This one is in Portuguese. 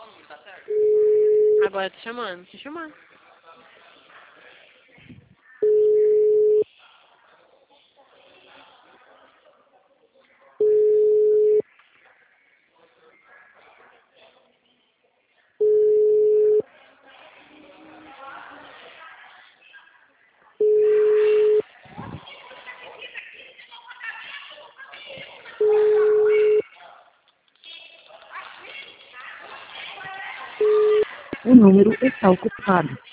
Agora eu tô chamando, deixa eu chamar. O número está ocupado.